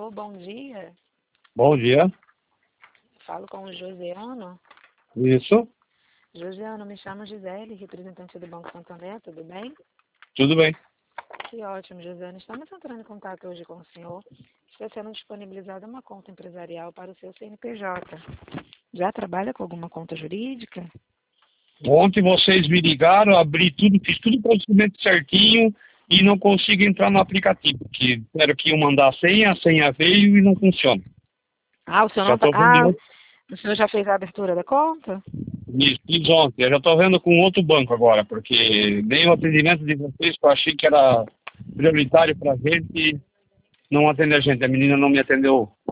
Alô, bom dia. Bom dia. Falo com o Josiano. Isso. Josiano, me chamo Gisele, representante do Banco Santander, tudo bem? Tudo bem. Que ótimo, Josiano. Estamos entrando em contato hoje com o senhor. Está sendo disponibilizada uma conta empresarial para o seu CNPJ. Já trabalha com alguma conta jurídica? Ontem vocês me ligaram, abri tudo, fiz tudo o procedimento certinho e não consigo entrar no aplicativo. Que espero que iam mandar a senha veio e não funciona. Ah, o senhor Já não tá... estou vendo o senhor já fez a abertura da conta? isso, fiz ontem. Eu já estou vendo com outro banco agora, porque nem o atendimento de vocês, que eu achei que era prioritário para a gente, não atende a gente. A menina não me atendeu